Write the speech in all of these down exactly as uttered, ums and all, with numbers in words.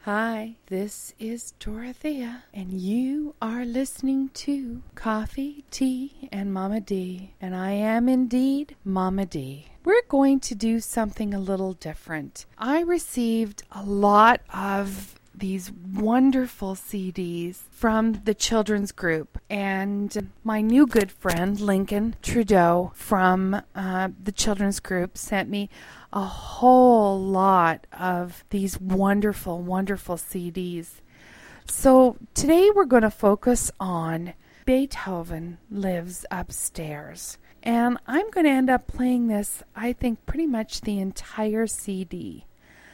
Hi, this is Dorothea, and you are listening to Coffee, Tea, and Mama D, and I am indeed Mama D. We're going to do something a little different. I received a lot of these wonderful C Ds from the children's group, and my new good friend Lincoln Trudeau from uh, the children's group sent me a whole lot of these wonderful, wonderful C Ds. So today we're going to focus on Beethoven Lives Upstairs. And I'm going to end up playing this, I think, pretty much the entire C D.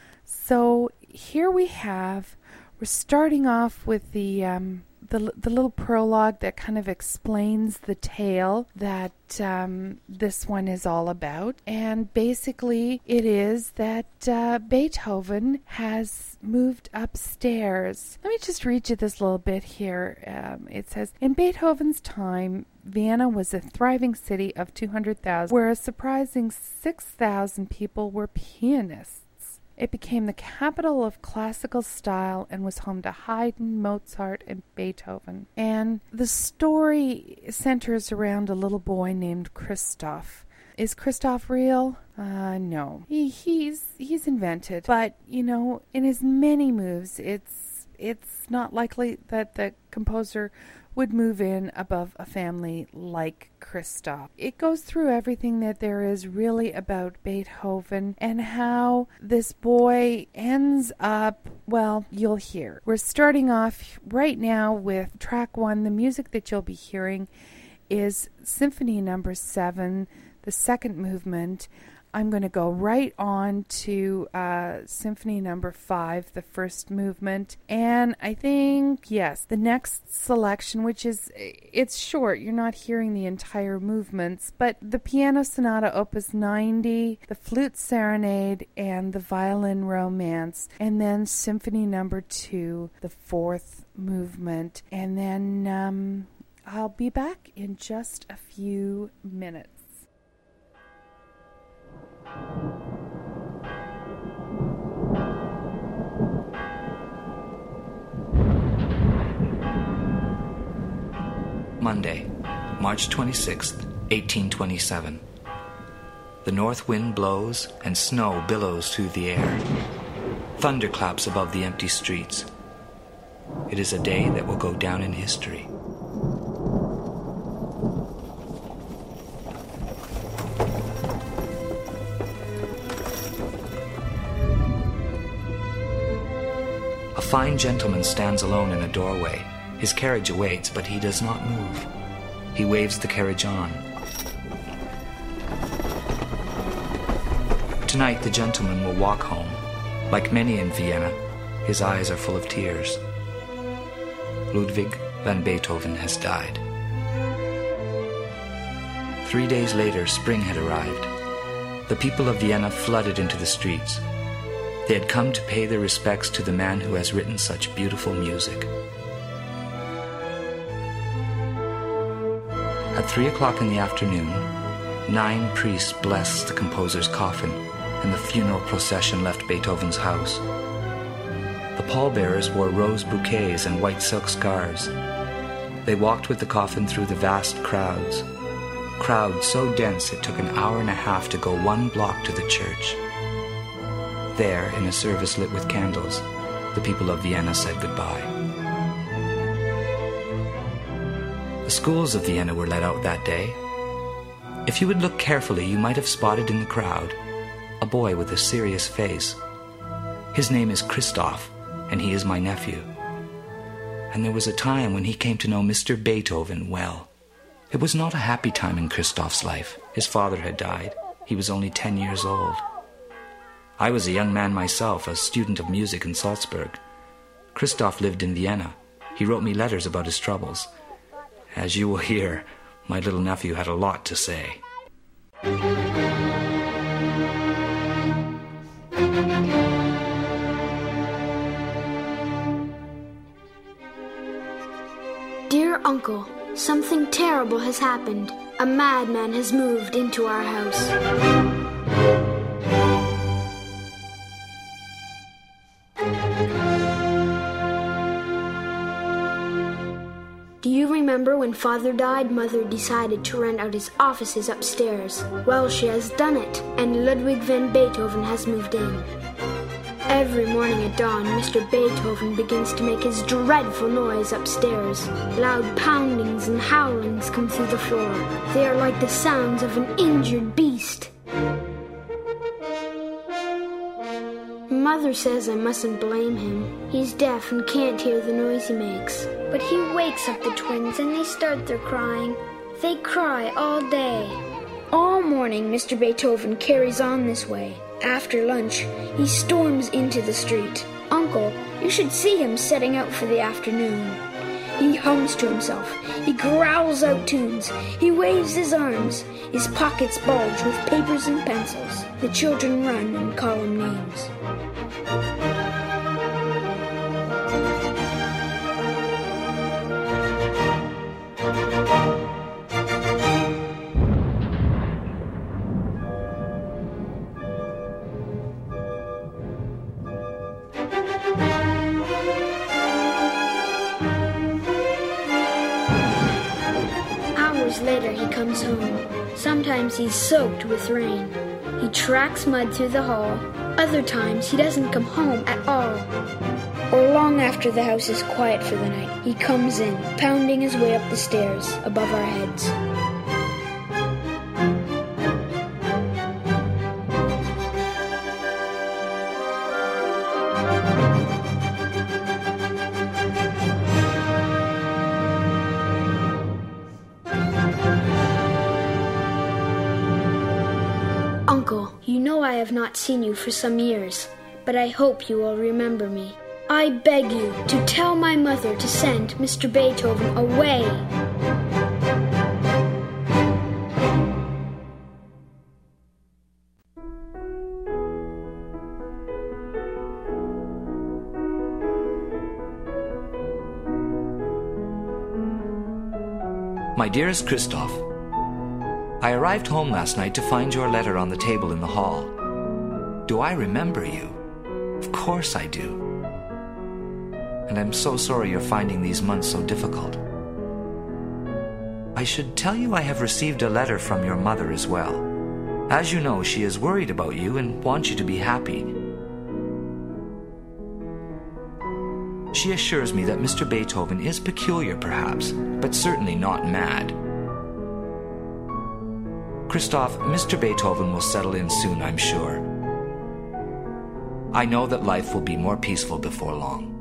So here we have, we're starting off with the um, the, the little prologue that kind of explains the tale that um, this one is all about. And basically it is that uh, Beethoven has moved upstairs. Let me just read you this little bit here. Um, it says, in Beethoven's time, Vienna was a thriving city of two hundred thousand, where a surprising six thousand people were pianists. It became the capital of classical style and was home to Haydn, Mozart, and Beethoven. And the story centers around a little boy named Christoph. Is Christoph real? Uh, no. He, he's he's invented. But, you know, in his many moves, it's it's not likely that the composer would move in above a family like Christoph. It goes through everything that there is really about Beethoven and how this boy ends up, well, you'll hear. We're starting off right now with track one. The music that you'll be hearing is Symphony Number Seven, the second movement. I'm going to go right on to uh, Symphony Number Five, the first movement. And I think, yes, the next selection, which is, it's short. You're not hearing the entire movements, but the Piano Sonata Opus ninety, the Flute Serenade, and the Violin Romance. And then Symphony Number Two, the fourth movement. And then um, I'll be back in just a few minutes. Monday, March twenty-sixth, eighteen twenty-seven. The north wind blows and snow billows through the air. Thunder claps above the empty streets. It is a day that will go down in history. A fine gentleman stands alone in a doorway. His carriage awaits, but he does not move. He waves the carriage on. Tonight the gentleman will walk home. Like many in Vienna, his eyes are full of tears. Ludwig van Beethoven has died. Three days later, spring had arrived. The people of Vienna flooded into the streets. They had come to pay their respects to the man who has written such beautiful music. At three o'clock in the afternoon, nine priests blessed the composer's coffin, and the funeral procession left Beethoven's house. The pallbearers wore rose bouquets and white silk scarves. They walked with the coffin through the vast crowds, crowds so dense it took an hour and a half to go one block to the church. There, in a service lit with candles, the people of Vienna said goodbye. The schools of Vienna were let out that day. If you would look carefully, you might have spotted in the crowd a boy with a serious face. His name is Christoph, and he is my nephew. And there was a time when he came to know Mister Beethoven well. It was not a happy time in Christoph's life. His father had died. He was only ten years old. I was a young man myself, a student of music in Salzburg. Christoph lived in Vienna. He wrote me letters about his troubles. As you will hear, my little nephew had a lot to say. Dear Uncle, something terrible has happened. A madman has moved into our house. Do you remember when Father died, Mother decided to rent out his offices upstairs? Well, she has done it, and Ludwig van Beethoven has moved in. Every morning at dawn, Mister Beethoven begins to make his dreadful noise upstairs. Loud poundings and howlings come through the floor. They are like the sounds of an injured beast. Mother says I mustn't blame him. He's deaf and can't hear the noise he makes. But he wakes up the twins and they start their crying. They cry all day. All morning, Mister Beethoven carries on this way. After lunch, he storms into the street. Uncle, you should see him setting out for the afternoon. He hums to himself. He growls out tunes. He waves his arms. His pockets bulge with papers and pencils. The children run and call him names. Later he comes home. Sometimes he's soaked with rain. He tracks mud through the hall. Other times he doesn't come home at all. Or long after the house is quiet for the night, he comes in, pounding his way up the stairs above our heads. Uncle, you know I have not seen you for some years, but I hope you will remember me. I beg you to tell my mother to send Mister Beethoven away. My dearest Christoph, I arrived home last night to find your letter on the table in the hall. Do I remember you? Of course I do. And I'm so sorry you're finding these months so difficult. I should tell you I have received a letter from your mother as well. As you know, she is worried about you and wants you to be happy. She assures me that Mister Beethoven is peculiar perhaps, but certainly not mad. Christoph, Mister Beethoven will settle in soon, I'm sure. I know that life will be more peaceful before long.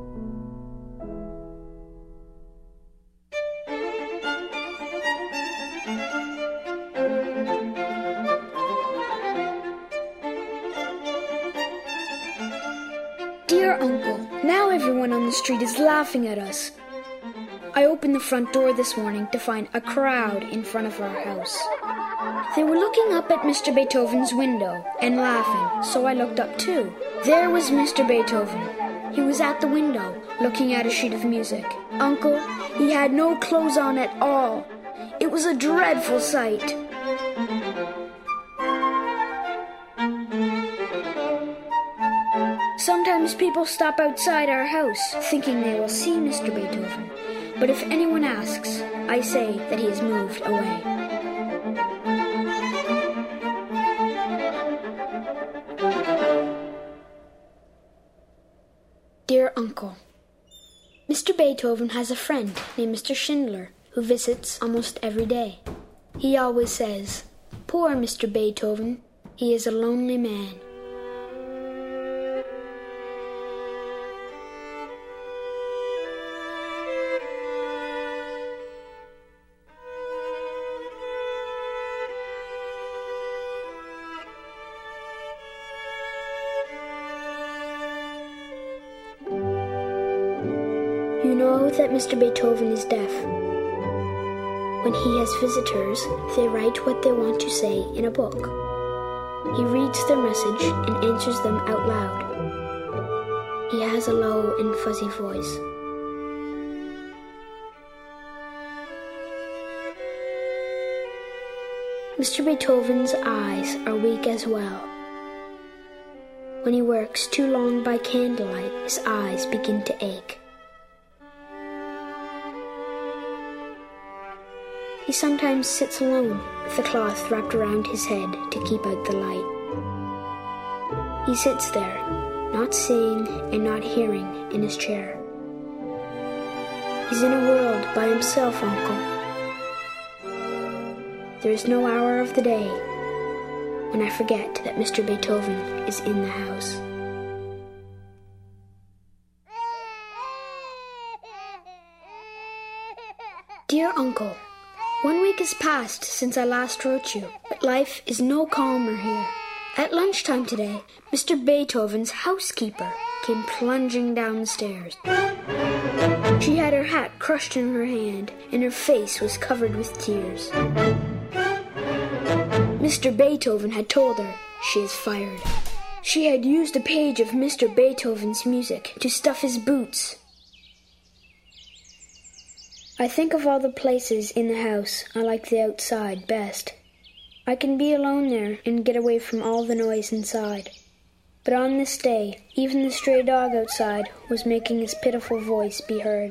Dear Uncle, now everyone on the street is laughing at us. I opened the front door this morning to find a crowd in front of our house. They were looking up at Mister Beethoven's window and laughing, so I looked up too. There was Mister Beethoven. He was at the window, looking at a sheet of music. Uncle, he had no clothes on at all. It was a dreadful sight. Sometimes people stop outside our house, thinking they will see Mister Beethoven. But if anyone asks, I say that he has moved away. Dear Uncle, Mister Beethoven has a friend named Mister Schindler who visits almost every day. He always says, "Poor Mister Beethoven, he is a lonely man." You know that Mister Beethoven is deaf. When he has visitors, they write what they want to say in a book. He reads their message and answers them out loud. He has a low and fuzzy voice. Mister Beethoven's eyes are weak as well. When he works too long by candlelight, his eyes begin to ache. He sometimes sits alone with a cloth wrapped around his head to keep out the light. He sits there, not seeing and not hearing, in his chair. He's in a world by himself, Uncle. There is no hour of the day when I forget that Mister Beethoven is in the house. Dear Uncle, one week has passed since I last wrote you, but life is no calmer here. At lunchtime today, Mister Beethoven's housekeeper came plunging down the stairs. She had her hat crushed in her hand, and her face was covered with tears. Mister Beethoven had told her she is fired. She had used a page of Mister Beethoven's music to stuff his boots. I think of all the places in the house, I like the outside best. I can be alone there and get away from all the noise inside. But on this day, even the stray dog outside was making his pitiful voice be heard.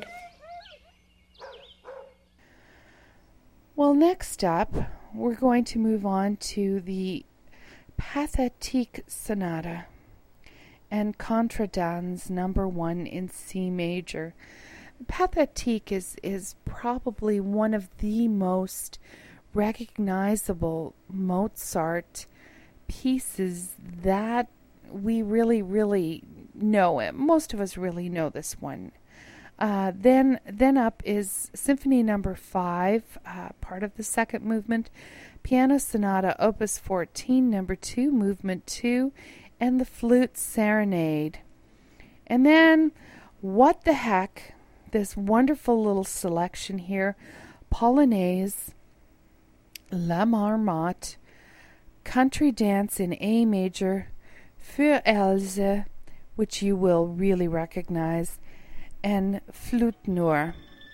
Well, next up, we're going to move on to the Pathétique Sonata and Contredanse number one in C major. Pathétique is, is probably one of the most recognizable Mozart pieces that we really, really know it. Most of us really know this one. Uh, then, then up is Symphony Number Five, uh, part of the second movement, Piano Sonata, Opus fourteen, Number Two, Movement Two, and the Flute Serenade. And then, what the heck? This wonderful little selection here: Polonaise, La Marmotte, Country Dance in A major, Für Else, which you will really recognize, and Flute Nur.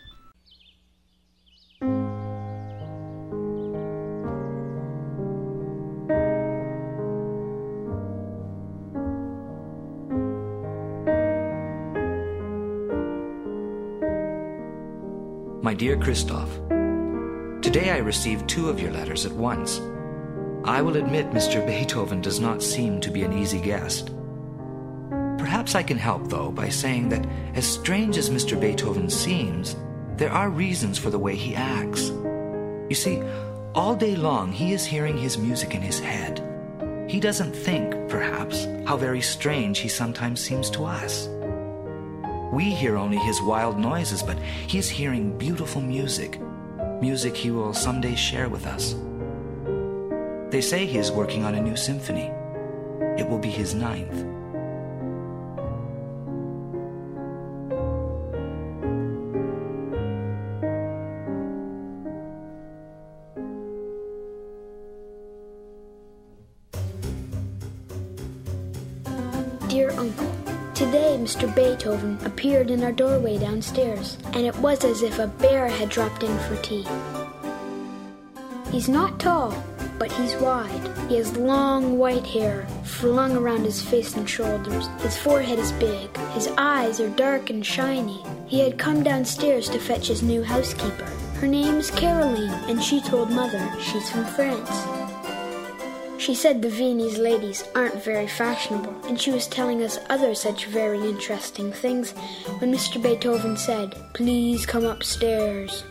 My dear Christoph, today I received two of your letters at once. I will admit Mister Beethoven does not seem to be an easy guest. Perhaps I can help, though, by saying that as strange as Mister Beethoven seems, there are reasons for the way he acts. You see, all day long he is hearing his music in his head. He doesn't think, perhaps, how very strange he sometimes seems to us. We hear only his wild noises, but he is hearing beautiful music, music he will someday share with us. They say he is working on a new symphony. It will be his ninth. Dear Uncle, today Mister Beethoven appeared in our doorway downstairs, and it was as if a bear had dropped in for tea. He's not tall, but he's wide. He has long white hair flung around his face and shoulders. His forehead is big. His eyes are dark and shiny. He had come downstairs to fetch his new housekeeper. Her name's Caroline, and she told Mother she's from France. She said the Viennese ladies aren't very fashionable, and she was telling us other such very interesting things when Mister Beethoven said, "Please come upstairs."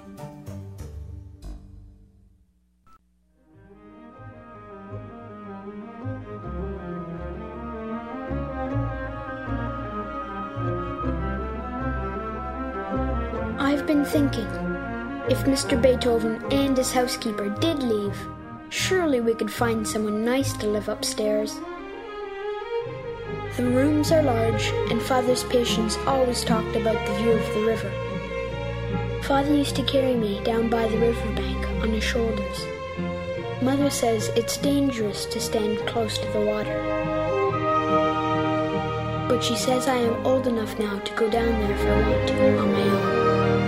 I've been thinking, if Mister Beethoven and his housekeeper did leave, surely we could find someone nice to live upstairs. The rooms are large, and Father's patients always talked about the view of the river. Father used to carry me down by the riverbank on his shoulders. Mother says it's dangerous to stand close to the water. But she says I am old enough now to go down there if I want to on my own.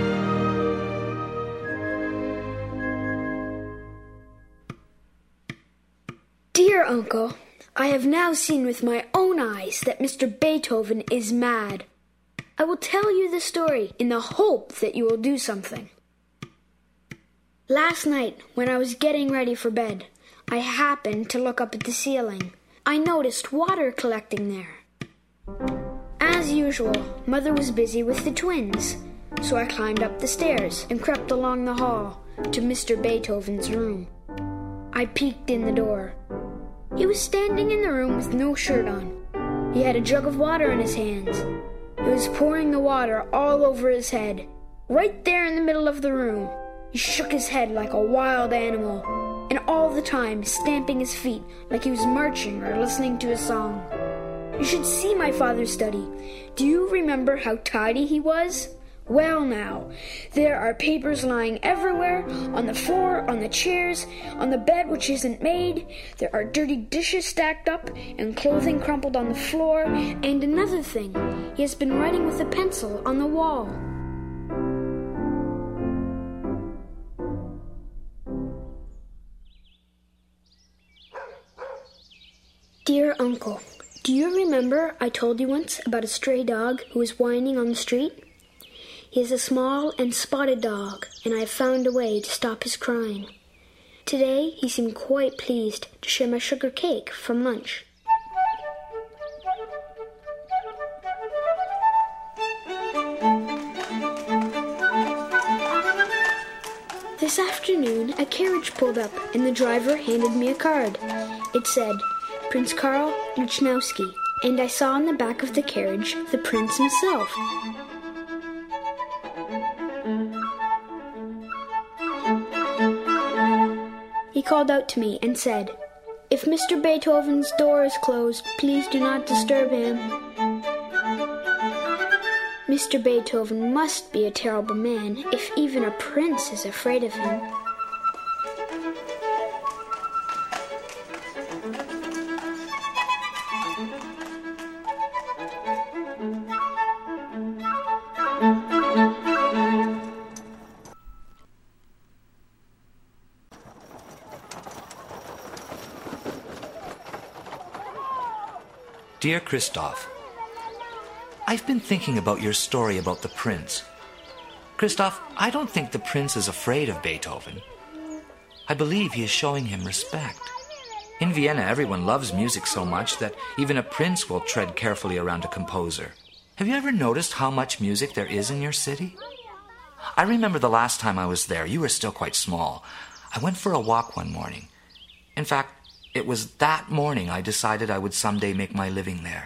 Dear Uncle, I have now seen with my own eyes that Mister Beethoven is mad. I will tell you the story in the hope that you will do something. Last night, when I was getting ready for bed, I happened to look up at the ceiling. I noticed water collecting there. As usual, Mother was busy with the twins, so I climbed up the stairs and crept along the hall to Mister Beethoven's room. I peeked in the door. He was standing in the room with no shirt on. He had a jug of water in his hands. He was pouring the water all over his head, right there in the middle of the room. He shook his head like a wild animal, and all the time stamping his feet like he was marching or listening to a song. You should see my father's study. Do you remember how tidy he was? Well now, there are papers lying everywhere, on the floor, on the chairs, on the bed which isn't made. There are dirty dishes stacked up, and clothing crumpled on the floor, and another thing, he has been writing with a pencil on the wall. Dear Uncle, do you remember I told you once about a stray dog who was whining on the street? He is a small and spotted dog, and I have found a way to stop his crying. Today he seemed quite pleased to share my sugar cake from lunch. This afternoon a carriage pulled up and the driver handed me a card. It said, Prince Karl Lichnowsky, and I saw on the back of the carriage the prince himself. He called out to me and said, If Mister Beethoven's door is closed, please do not disturb him. Mister Beethoven must be a terrible man if even a prince is afraid of him. Dear Christoph, I've been thinking about your story about the prince. Christoph, I don't think the prince is afraid of Beethoven. I believe he is showing him respect. In Vienna, everyone loves music so much that even a prince will tread carefully around a composer. Have you ever noticed how much music there is in your city? I remember the last time I was there, you were still quite small. I went for a walk one morning. In fact, it was that morning I decided I would someday make my living there.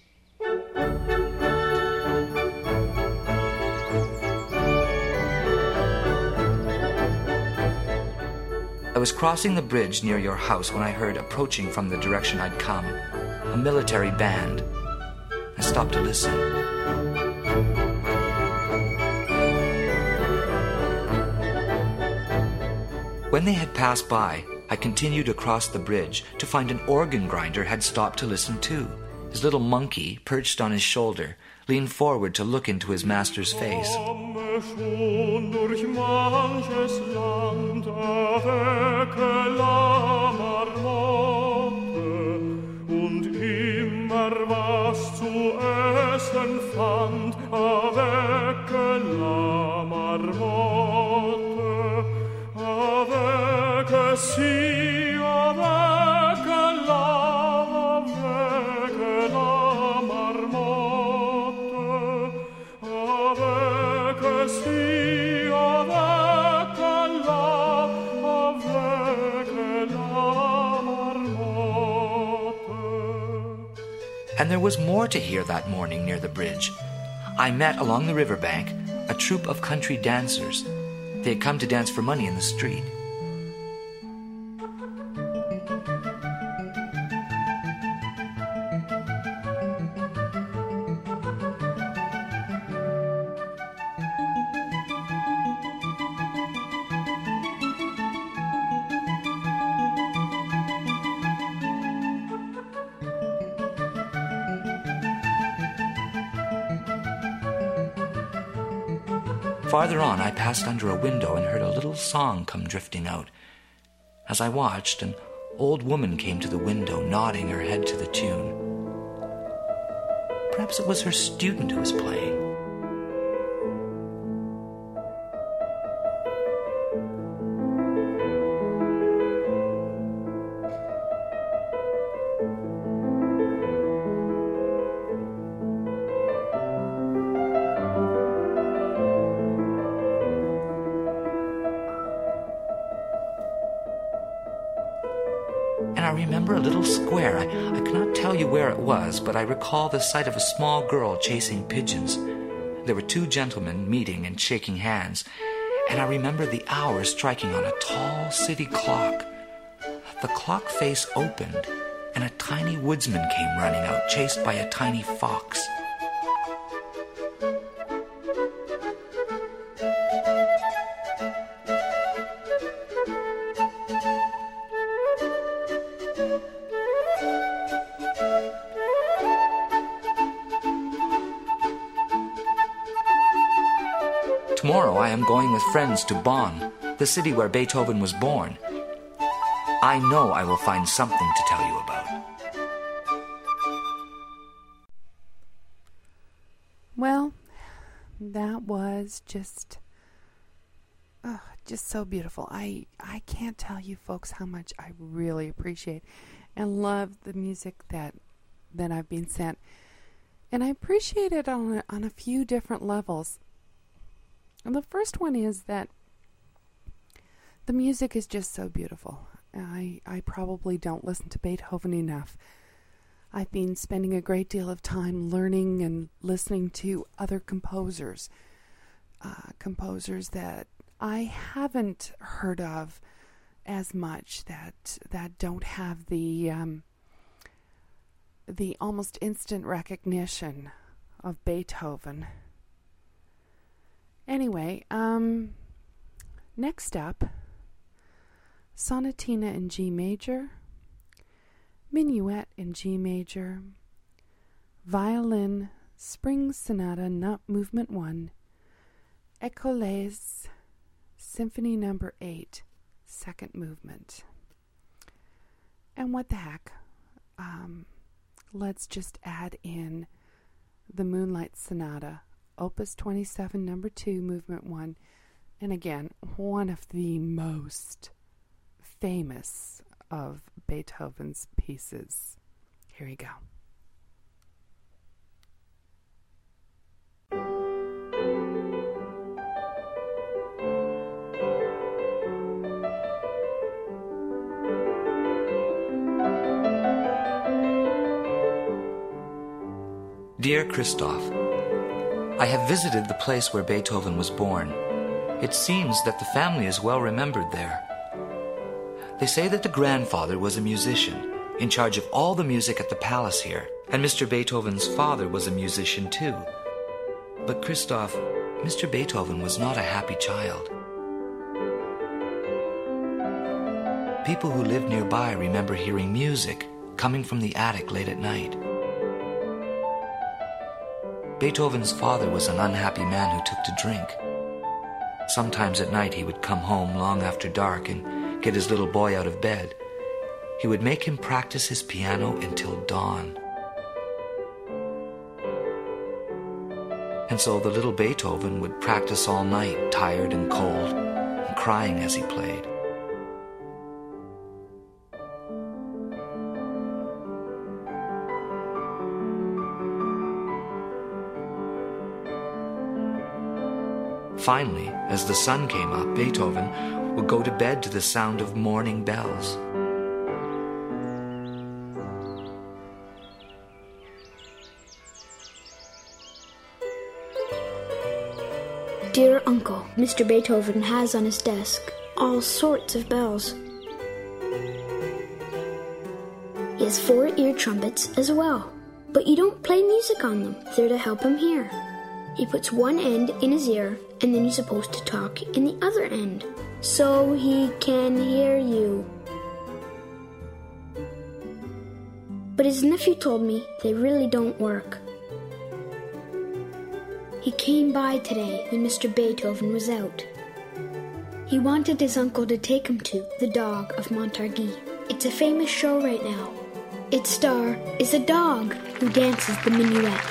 I was crossing the bridge near your house when I heard approaching from the direction I'd come a military band. I stopped to listen. When they had passed by, I continued across the bridge to find an organ grinder had stopped to listen too. His little monkey, perched on his shoulder, leaned forward to look into his master's face. And there was more to hear that morning near the bridge. I met along the riverbank a troupe of country dancers. They had come to dance for money in the street. Farther on, I passed under a window and heard a little song come drifting out. As I watched, an old woman came to the window, nodding her head to the tune. Perhaps it was her student who was playing. I remember a little square. I, I cannot tell you where it was, but I recall the sight of a small girl chasing pigeons. There were two gentlemen meeting and shaking hands, and I remember the hour striking on a tall city clock. The clock face opened, and a tiny woodsman came running out, chased by a tiny fox. Tomorrow I am going with friends to Bonn, the city where Beethoven was born. I know I will find something to tell you about. Well, that was just, oh, just so beautiful. I, I can't tell you folks how much I really appreciate and love the music that that I've been sent. And I appreciate it on a, on a few different levels. And the first one is that the music is just so beautiful. I, I probably don't listen to Beethoven enough. I've been spending a great deal of time learning and listening to other composers, uh, composers that I haven't heard of as much, that that don't have the um, the almost instant recognition of Beethoven. Anyway, um, next up, Sonatina in G major, Minuet in G major, Violin, Spring Sonata, Not Movement one, Écoles, Symphony Number eight, Second Movement. And what the heck, um, let's just add in the Moonlight Sonata, Opus twenty-seven, Number two, Movement one, and again, one of the most famous of Beethoven's pieces. Here you go. Dear Christoph, I have visited the place where Beethoven was born. It seems that the family is well remembered there. They say that the grandfather was a musician, in charge of all the music at the palace here, and Mister Beethoven's father was a musician too. But Christoph, Mister Beethoven was not a happy child. People who lived nearby remember hearing music coming from the attic late at night. Beethoven's father was an unhappy man who took to drink. Sometimes at night he would come home long after dark and get his little boy out of bed. He would make him practice his piano until dawn. And so the little Beethoven would practice all night, tired and cold, and crying as he played. Finally, as the sun came up, Beethoven would go to bed to the sound of morning bells. Dear Uncle, Mister Beethoven has on his desk all sorts of bells. He has four ear trumpets as well, but you don't play music on them. They're to help him hear. He puts one end in his ear, and then you're supposed to talk in the other end, so he can hear you. But his nephew told me they really don't work. He came by today when Mister Beethoven was out. He wanted his uncle to take him to The Dog of Montargis. It's a famous show right now. Its star is a dog who dances the minuet.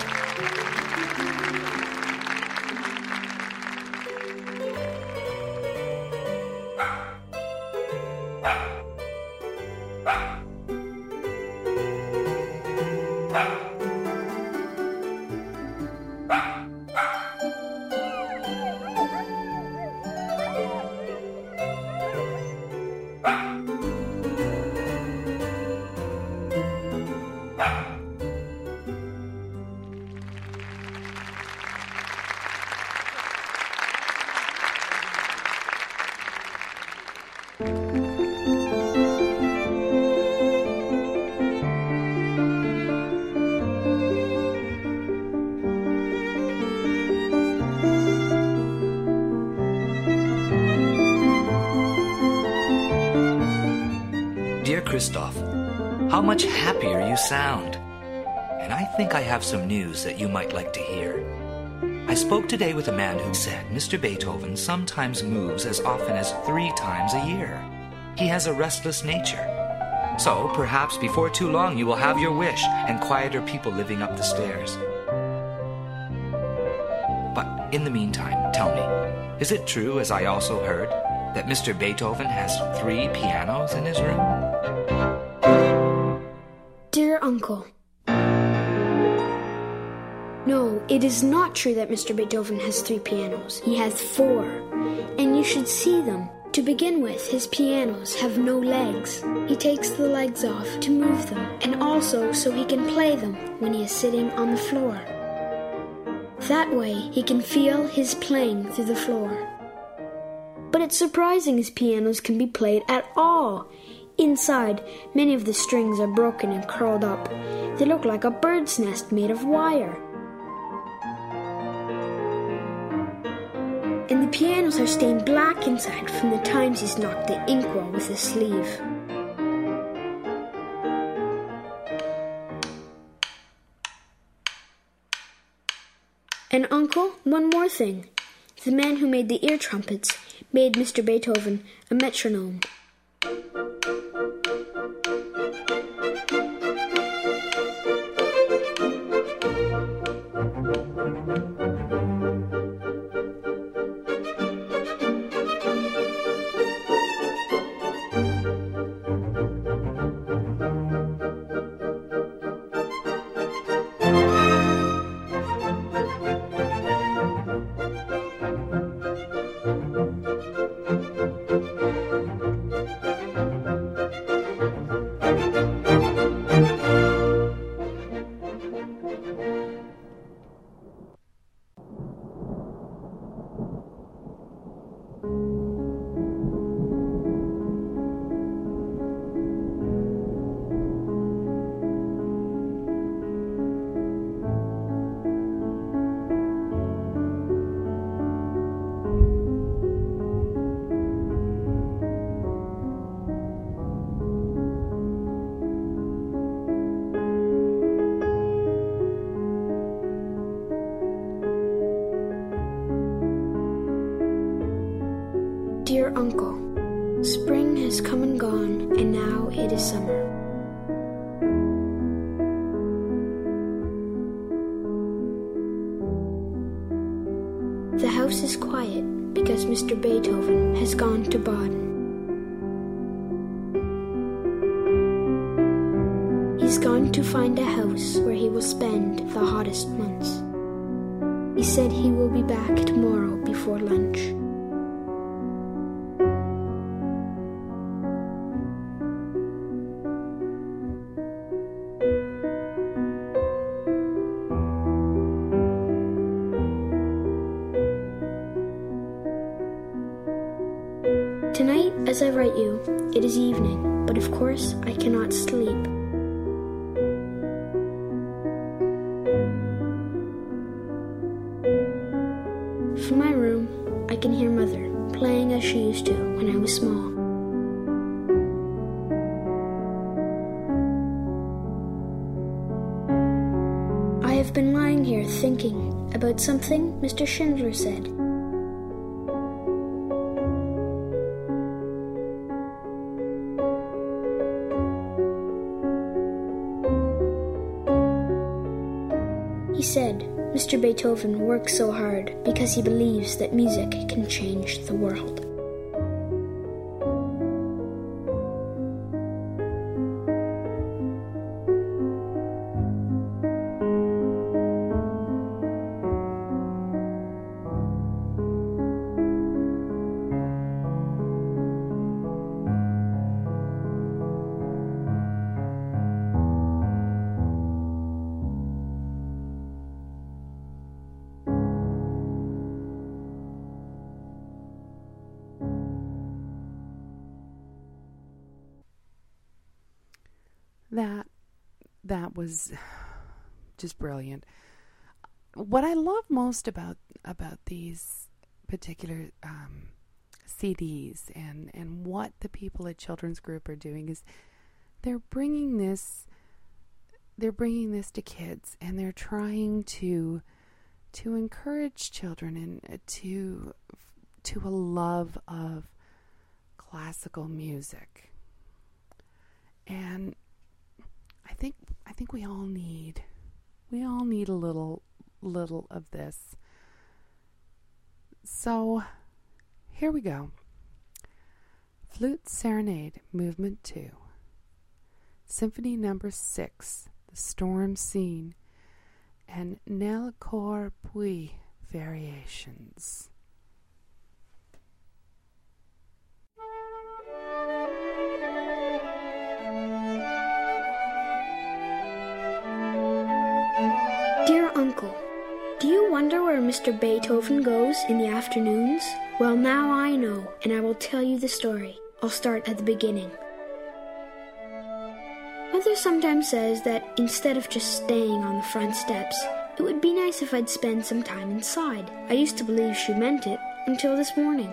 Christoph. How much happier you sound. And I think I have some news that you might like to hear. I spoke today with a man who said Mister Beethoven sometimes moves as often as three times a year. He has a restless nature. So perhaps before too long you will have your wish and quieter people living up the stairs. But in the meantime, tell me, is it true, as I also heard, that Mister Beethoven has three pianos in his room? Dear Uncle, no, it is not true that Mister Beethoven has three pianos. He has four, and you should see them. To begin with, his pianos have no legs. He takes the legs off to move them, and also so he can play them when he is sitting on the floor. That way, he can feel his playing through the floor. But it's surprising his pianos can be played at all. Inside, many of the strings are broken and curled up. They look like a bird's nest made of wire. And the pianos are stained black inside from the times he's knocked the inkwell with his sleeve. And Uncle, one more thing. The man who made the ear trumpets made Mister Beethoven a metronome. Dear Uncle, spring has come and gone, and now it is summer. The house is quiet because Mister Beethoven has gone to Baden. He's gone to find a house where he will spend the hottest months. He said he will be back tomorrow before lunch. Tonight, as I write you, it is evening, but of course I cannot sleep. From my room, I can hear Mother playing as she used to when I was small. I have been lying here thinking about something Mister Schindler said. He said, Mister Beethoven works so hard because he believes that music can change the world. That that was just brilliant. What I love most about about these particular um, C Ds and, and what the people at Children's Group are doing is they're bringing this, they're bringing this to kids, and they're trying to, to encourage children and to, to a love of classical music. And I think, I think we all need, we all need a little, little of this. So, here we go. Flute Serenade, Movement two. Symphony Number six, The Storm Scene, and Nellicourt Puig Variations. Dear Uncle, do you wonder where Mister Beethoven goes in the afternoons? Well, now I know, and I will tell you the story. I'll start at the beginning. Mother sometimes says that instead of just staying on the front steps, it would be nice if I'd spend some time inside. I used to believe she meant it until this morning.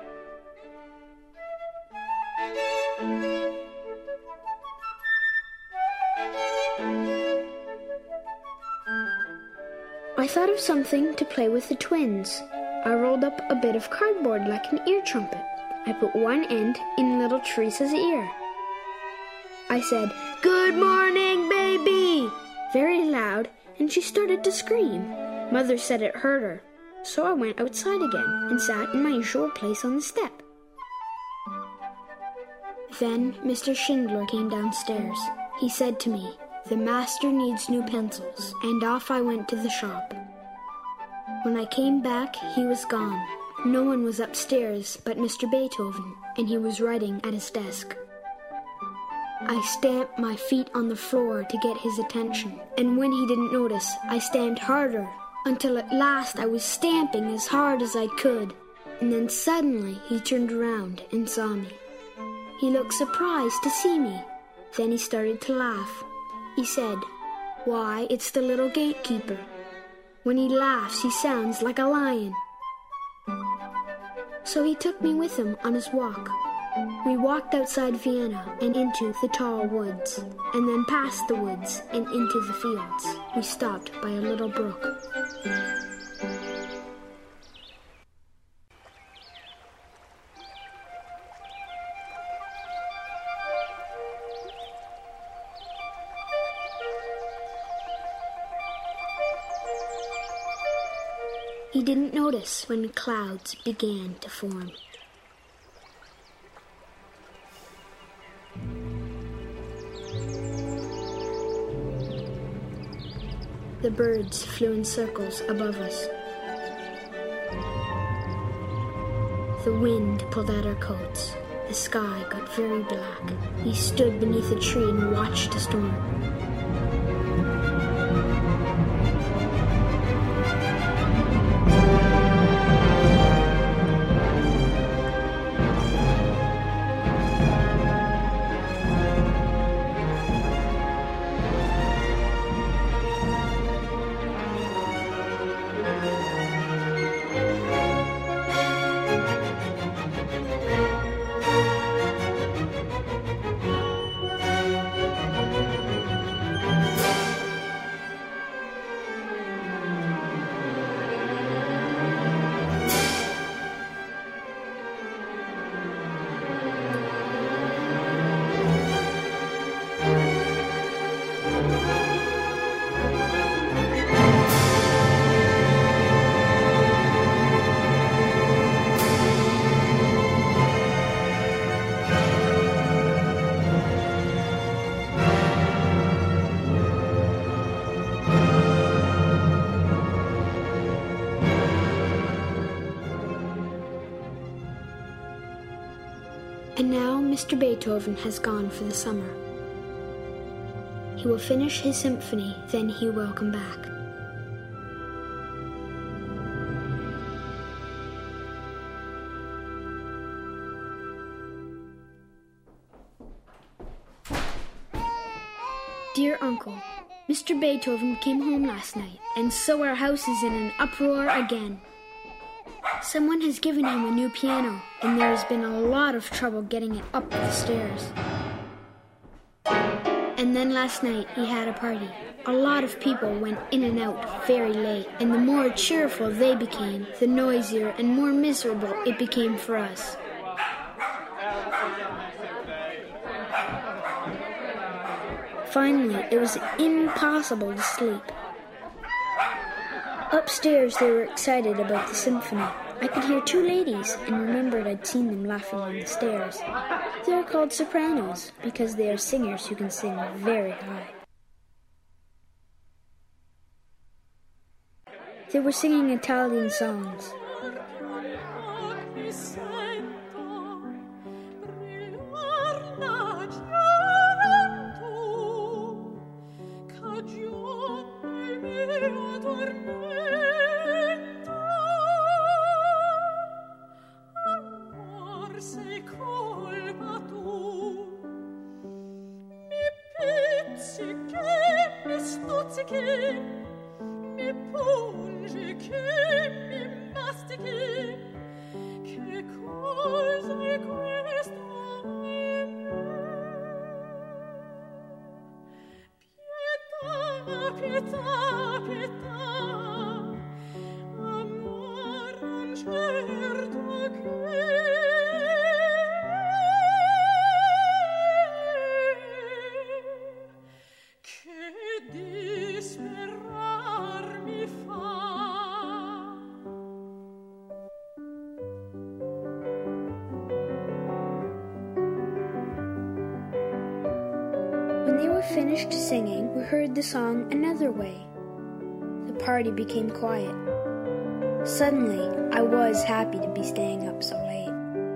I thought of something to play with the twins. I rolled up a bit of cardboard like an ear trumpet. I put one end in little Teresa's ear. I said, "Good morning, baby!" very loud, and she started to scream. Mother said it hurt her, so I went outside again and sat in my usual place on the step. Then Mister Schindler came downstairs. He said to me, "The master needs new pencils," and off I went to the shop. When I came back, he was gone. No one was upstairs but Mister Beethoven, and he was writing at his desk. I stamped my feet on the floor to get his attention, and when he didn't notice, I stamped harder, until at last I was stamping as hard as I could, and then suddenly he turned around and saw me. He looked surprised to see me. Then he started to laugh. He said, "Why, it's the little gatekeeper. When he laughs, he sounds like a lion." So he took me with him on his walk. We walked outside Vienna and into the tall woods, and then past the woods and into the fields. We stopped by a little brook. He didn't notice when clouds began to form. The birds flew in circles above us. The wind pulled at our coats. The sky got very black. We stood beneath a tree and watched the storm. And now Mister Beethoven has gone for the summer. He will finish his symphony, then he will come back. Dear Uncle, Mister Beethoven came home last night, and so our house is in an uproar again. Someone has given him a new piano, and there has been a lot of trouble getting it up the stairs. And then last night he had a party. A lot of people went in and out very late, and the more cheerful they became, the noisier and more miserable it became for us. Finally, it was impossible to sleep. Upstairs, they were excited about the symphony. I could hear two ladies and remembered I'd seen them laughing on the stairs. They are called sopranos because they are singers who can sing very high. They were singing Italian songs. When they were finished singing, we heard the song another way. The party became quiet. Suddenly, I was happy to be staying up so late.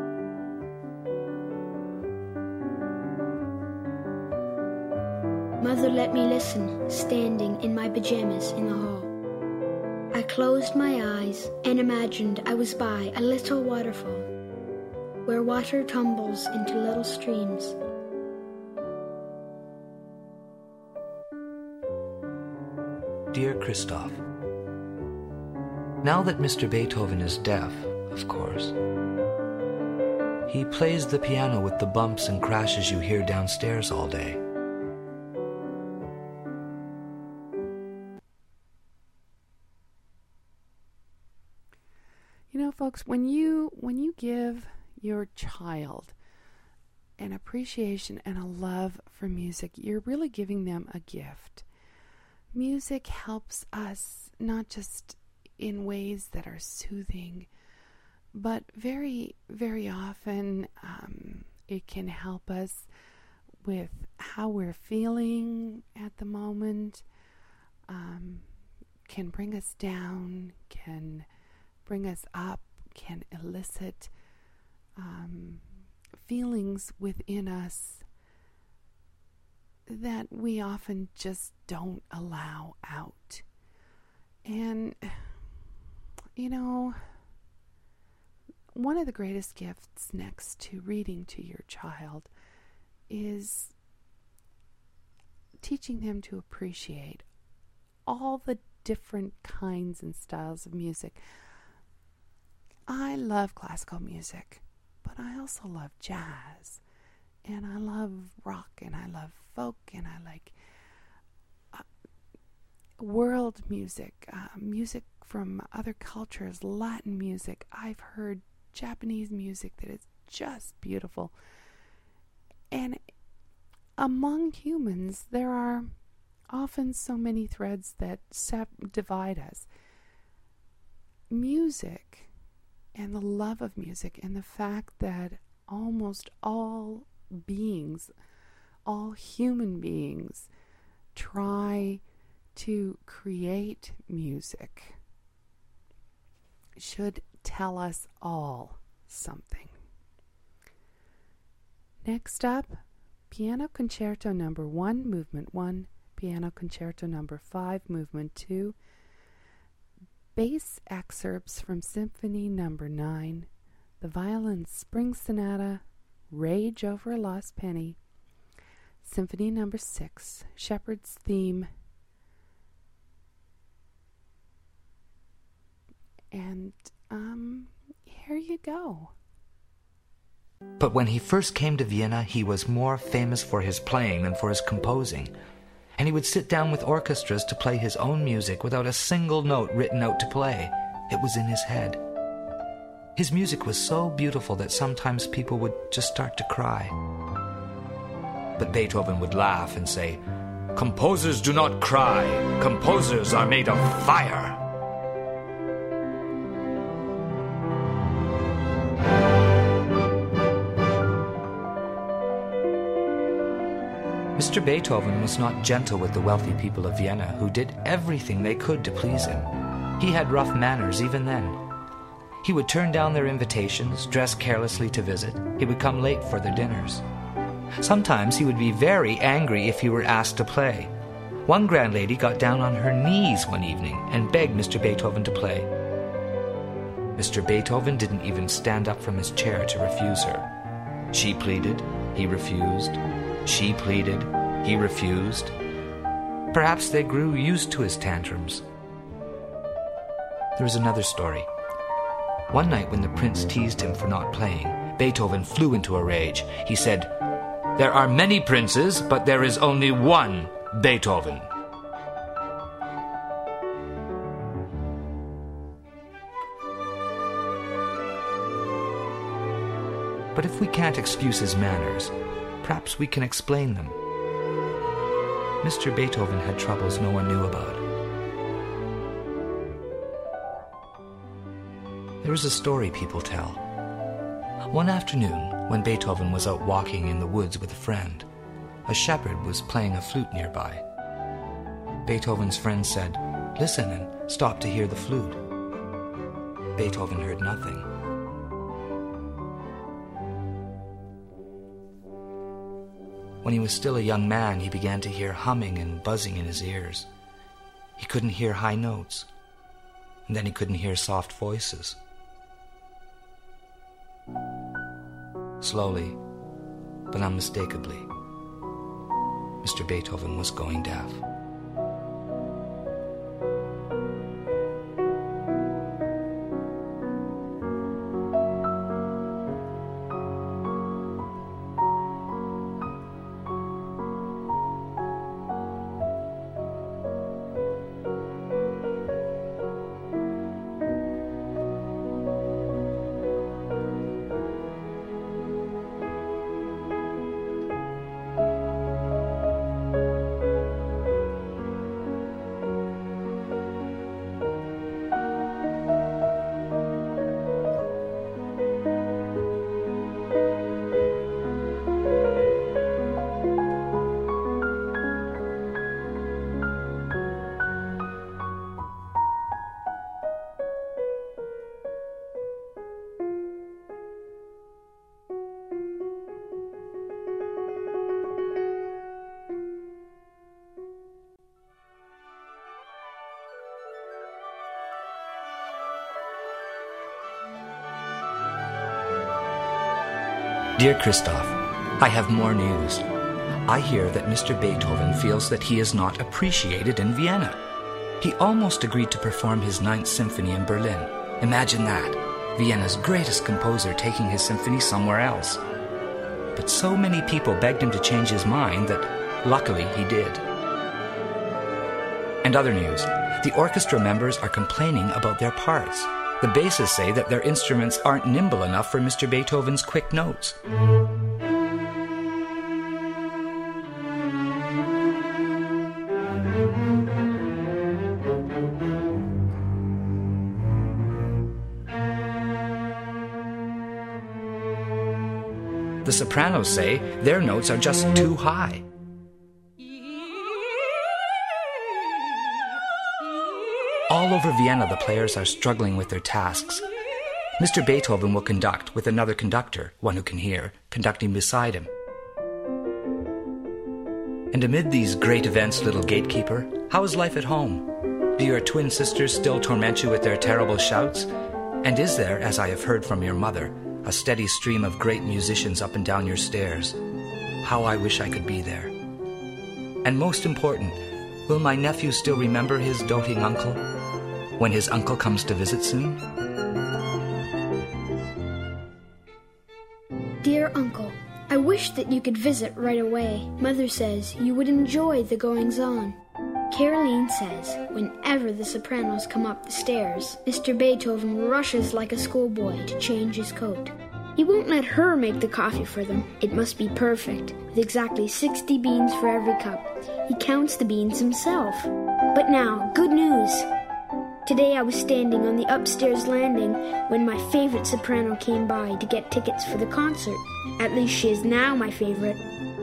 Mother let me listen, standing in my pajamas in the hall. I closed my eyes and imagined I was by a little waterfall, where water tumbles into little streams. Dear Christoph, now that Mister Beethoven is deaf, of course, he plays the piano with the bumps and crashes you hear downstairs all day. You know, folks, when you when you give your child an appreciation and a love for music, you're really giving them a gift. Music helps us not just in ways that are soothing, but very, very often um, it can help us with how we're feeling at the moment, um, can bring us down, can bring us up, can elicit um, feelings within us that we often just don't allow out. And, you know, one of the greatest gifts next to reading to your child is teaching them to appreciate all the different kinds and styles of music. I love classical music, but I also love jazz, and I love rock, and I love folk, and I like uh, world music, uh, music from other cultures, Latin music. I've heard Japanese music that is just beautiful. And among humans, there are often so many threads that sep- divide us. Music and the love of music and the fact that almost all beings, all human beings, try to create music should tell us all something. Next up, Piano Concerto Number One, Movement One, Piano Concerto Number Five, Movement Two, bass excerpts from Symphony Number Nine, the Violin Spring Sonata, Rage Over a Lost Penny, Symphony Number Six, Shepherd's Theme, and um, here you go. But when he first came to Vienna, he was more famous for his playing than for his composing. And he would sit down with orchestras to play his own music without a single note written out to play. It was in his head. His music was so beautiful that sometimes people would just start to cry. But Beethoven would laugh and say, "Composers do not cry. Composers are made of fire." Mister Beethoven was not gentle with the wealthy people of Vienna, who did everything they could to please him. He had rough manners even then. He would turn down their invitations, dress carelessly to visit. He would come late for their dinners. Sometimes he would be very angry if he were asked to play. One grand lady got down on her knees one evening and begged Mister Beethoven to play. Mister Beethoven didn't even stand up from his chair to refuse her. She pleaded, he refused. She pleaded, he refused. Perhaps they grew used to his tantrums. There is another story. One night when the prince teased him for not playing, Beethoven flew into a rage. He said, "There are many princes, but there is only one Beethoven." But if we can't excuse his manners, perhaps we can explain them. Mister Beethoven had troubles no one knew about. There is a story people tell. One afternoon, when Beethoven was out walking in the woods with a friend, a shepherd was playing a flute nearby. Beethoven's friend said, "Listen," and stopped to hear the flute. Beethoven heard nothing. When he was still a young man, he began to hear humming and buzzing in his ears. He couldn't hear high notes, and then he couldn't hear soft voices. Slowly, but unmistakably, Mister Beethoven was going deaf. Dear Christoph, I have more news. I hear that Mister Beethoven feels that he is not appreciated in Vienna. He almost agreed to perform his Ninth Symphony in Berlin. Imagine that, Vienna's greatest composer taking his symphony somewhere else. But so many people begged him to change his mind that, luckily, he did. And other news, the orchestra members are complaining about their parts. The basses say that their instruments aren't nimble enough for Mister Beethoven's quick notes. The sopranos say their notes are just too high. All over Vienna, the players are struggling with their tasks. Mister Beethoven will conduct with another conductor, one who can hear, conducting beside him. And amid these great events, little gatekeeper, how is life at home? Do your twin sisters still torment you with their terrible shouts? And is there, as I have heard from your mother, a steady stream of great musicians up and down your stairs? How I wish I could be there. And most important, will my nephew still remember his doting uncle when his uncle comes to visit soon? Dear Uncle, I wish that you could visit right away. Mother says you would enjoy the goings-on. Caroline says whenever the sopranos come up the stairs, Mister Beethoven rushes like a schoolboy to change his coat. He won't let her make the coffee for them. It must be perfect, with exactly sixty beans for every cup. He counts the beans himself. But now, good news! Today I was standing on the upstairs landing when my favorite soprano came by to get tickets for the concert. At least she is now my favorite.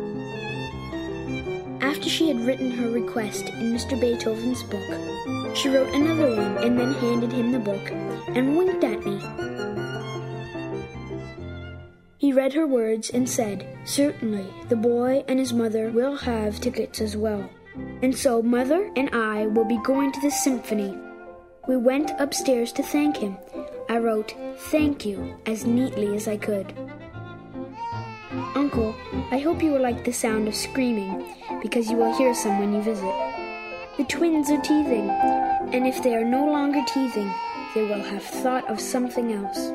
After she had written her request in Mister Beethoven's book, she wrote another one and then handed him the book and winked at me. He read her words and said, "Certainly, the boy and his mother will have tickets as well. And so Mother and I will be going to the symphony." We went upstairs to thank him. I wrote, "Thank you," as neatly as I could. Uncle, I hope you will like the sound of screaming, because you will hear some when you visit. The twins are teething, and if they are no longer teething, they will have thought of something else.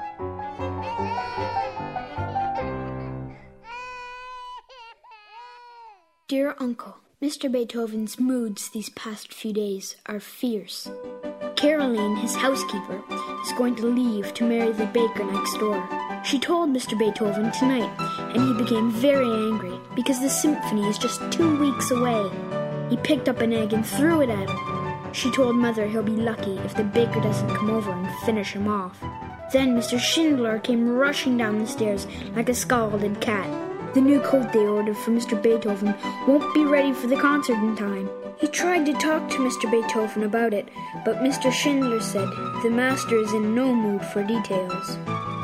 Dear Uncle, Mister Beethoven's moods these past few days are fierce. Caroline, his housekeeper, is going to leave to marry the baker next door. She told Mister Beethoven tonight, and he became very angry because the symphony is just two weeks away. He picked up an egg and threw it at her. She told Mother he'll be lucky if the baker doesn't come over and finish him off. Then Mister Schindler came rushing down the stairs like a scalded cat. The new coat they ordered for Mister Beethoven won't be ready for the concert in time. He tried to talk to Mister Beethoven about it, but Mister Schindler said the master is in no mood for details.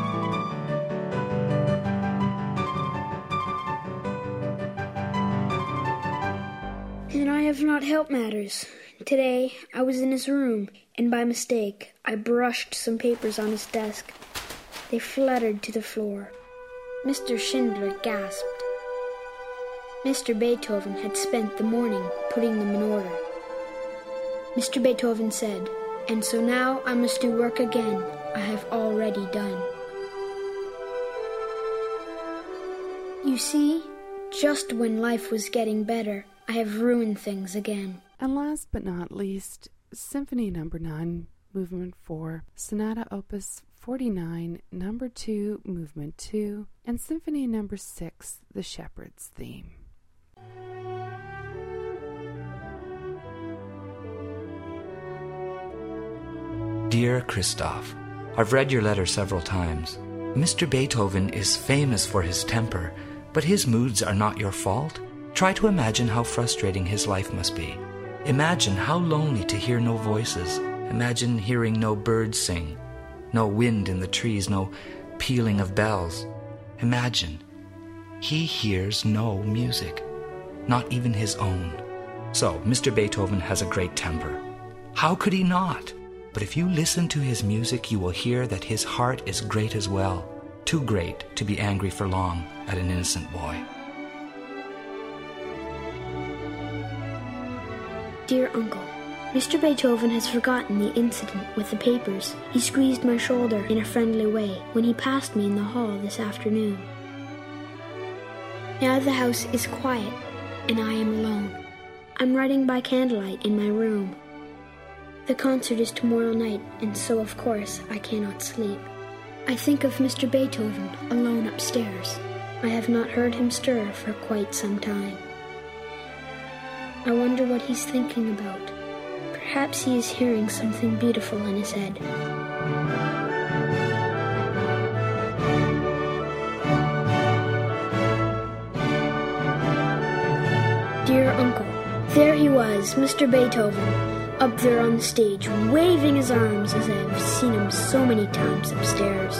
And I have not helped matters. Today I was in his room, and by mistake I brushed some papers on his desk. They fluttered to the floor. Mister Schindler gasped. Mister Beethoven had spent the morning putting them in order. Mister Beethoven said, "And so now I must do work again I have already done." You see, just when life was getting better, I have ruined things again. And last but not least, Symphony Number nine, Movement four, Sonata Opus forty-nine, Number two, Movement two, and Symphony Number six, The Shepherd's Theme. Dear Christoph, I've read your letter several times. Mister Beethoven is famous for his temper, but his moods are not your fault. Try to imagine how frustrating his life must be. Imagine how lonely to hear no voices. Imagine hearing no birds sing, no wind in the trees, no pealing of bells. Imagine he hears no music, not even his own. So, Mister Beethoven has a great temper. How could he not? But if you listen to his music, you will hear that his heart is great as well, too great to be angry for long at an innocent boy. Dear Uncle, Mister Beethoven has forgotten the incident with the papers. He squeezed my shoulder in a friendly way when he passed me in the hall this afternoon. Now the house is quiet, and I am alone. I'm writing by candlelight in my room. The concert is tomorrow night, and so of course I cannot sleep. I think of Mister Beethoven alone upstairs. I have not heard him stir for quite some time. I wonder what he's thinking about. Perhaps he is hearing something beautiful in his head. Dear Uncle, there he was, Mister Beethoven, up there on the stage, waving his arms as I have seen him so many times upstairs.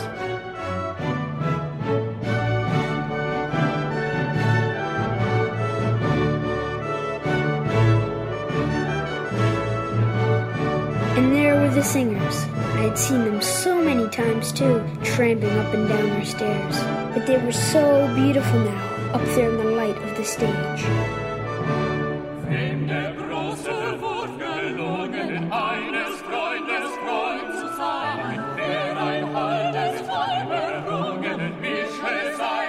And there were the singers. I had seen them so many times too, tramping up and down their stairs. But they were so beautiful now, up there in the light of the stage. Ein Halt des Träume, Rungen, mich es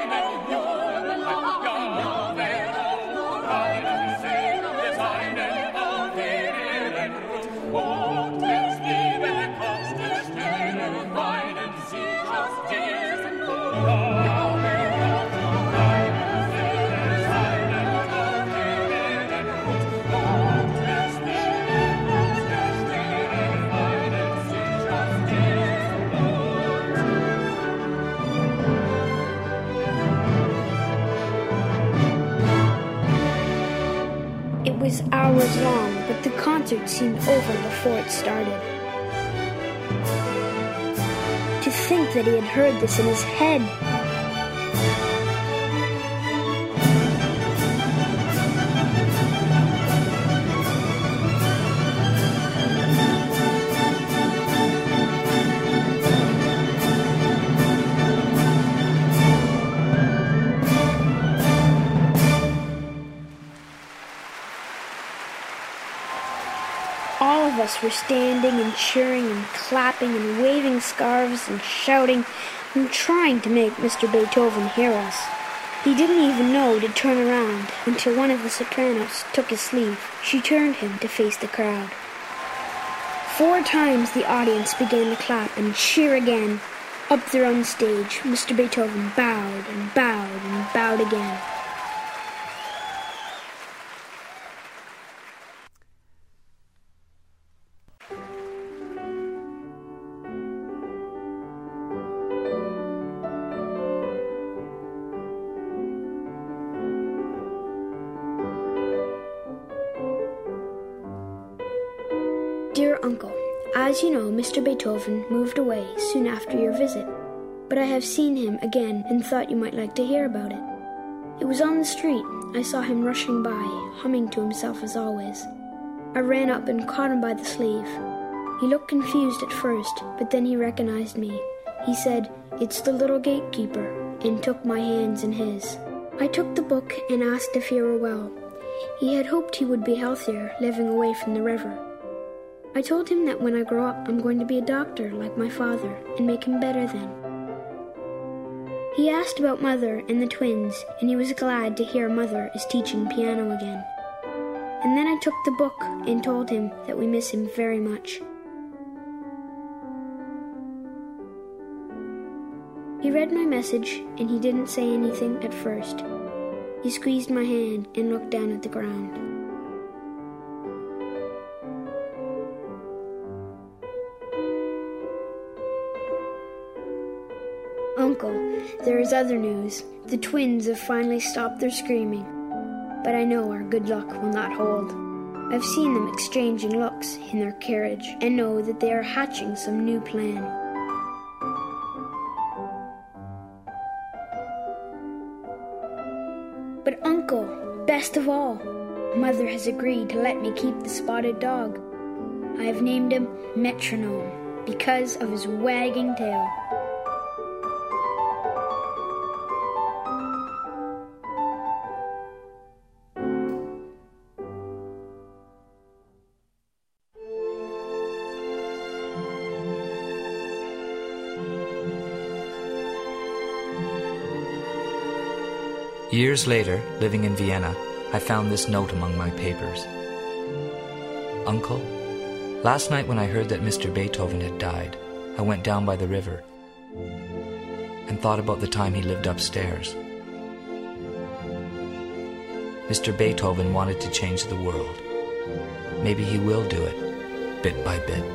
concert seemed over before it started. To think that he had heard this in his head. All of us were standing and cheering and clapping and waving scarves and shouting and trying to make Mister Beethoven hear us. He didn't even know to turn around until one of the sopranos took his sleeve. She turned him to face the crowd. Four times the audience began to clap and cheer again. Up there on the stage, Mister Beethoven bowed and bowed and bowed again. Dear Uncle, as you know, Mister Beethoven moved away soon after your visit, but I have seen him again and thought you might like to hear about it. It was on the street. I saw him rushing by, humming to himself as always. I ran up and caught him by the sleeve. He looked confused at first, but then he recognized me. He said, "It's the little gatekeeper," and took my hands in his. I took the book and asked if he were well. He had hoped he would be healthier, living away from the river. I told him that when I grow up, I'm going to be a doctor like my father and make him better then. He asked about Mother and the twins, and he was glad to hear Mother is teaching piano again. And then I took the book and told him that we miss him very much. He read my message, and he didn't say anything at first. He squeezed my hand and looked down at the ground. Uncle, there is other news. The twins have finally stopped their screaming. But I know our good luck will not hold. I've seen them exchanging looks in their carriage and know that they are hatching some new plan. But Uncle, best of all, Mother has agreed to let me keep the spotted dog. I have named him Metronome because of his wagging tail. Years later, living in Vienna, I found this note among my papers. Uncle, last night when I heard that Mister Beethoven had died, I went down by the river and thought about the time he lived upstairs. Mister Beethoven wanted to change the world. Maybe he will do it, bit by bit.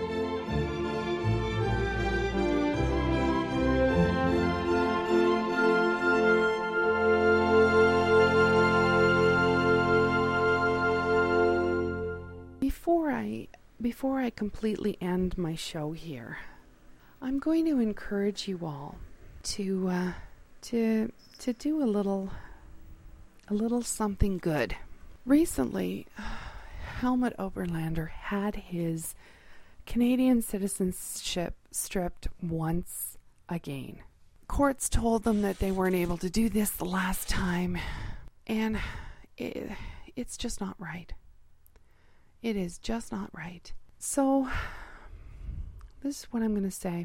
Before I, before I completely end my show here, I'm going to encourage you all to, uh, to, to do a little, a little something good. Recently, Helmut Oberlander had his Canadian citizenship stripped once again. Courts told them that they weren't able to do this the last time, and it, it's just not right. It is just not right. So, this is what I'm going to say.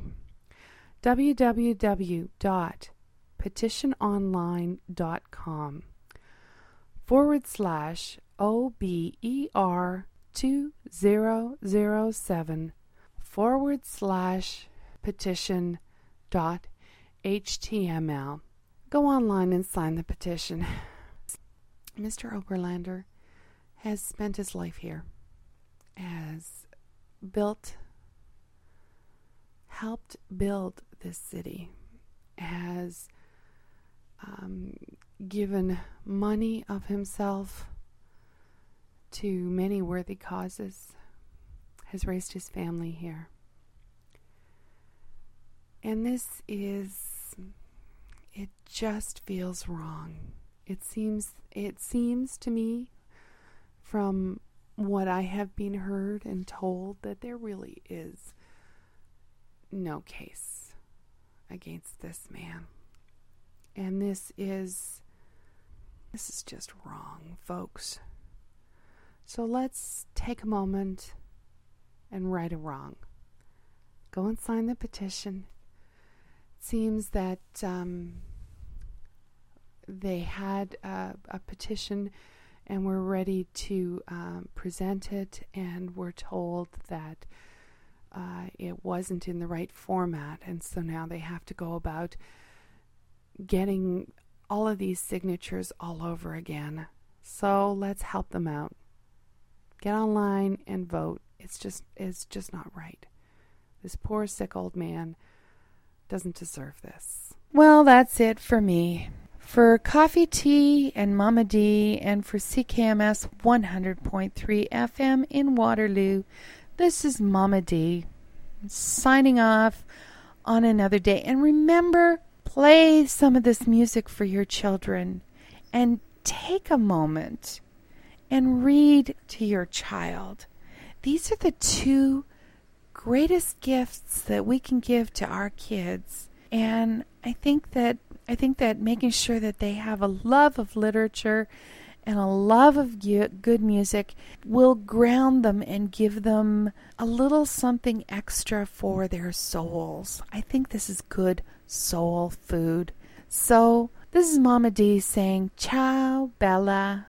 www.petitiononline.com forward slash OBER two thousand seven forward slash petition dot html. Go online and sign the petition. Mister Oberlander has spent his life here, has built, helped build this city, has um, given money of himself to many worthy causes, has raised his family here. And this is, it just feels wrong. It seems, it seems to me, from what I have been heard and told, that there really is no case against this man. And this is, this is just wrong, folks. So let's take a moment and right a wrong. Go and sign the petition. It seems that um, they had a, a petition and were ready to um, present it, and were told that uh, it wasn't in the right format, and so now they have to go about getting all of these signatures all over again. So let's help them out. Get online and vote. It's just it's just not right. This poor sick old man doesn't deserve this. Well, that's it for me. For Coffee Tea and Mama D, and for C K M S one hundred point three F M in Waterloo, this is Mama D signing off on another day. And remember, play some of this music for your children, and take a moment and read to your child. These are the two greatest gifts that we can give to our kids. And I think that I think that making sure that they have a love of literature and a love of good music will ground them and give them a little something extra for their souls. I think this is good soul food. So this is Mama D saying, ciao, Bella.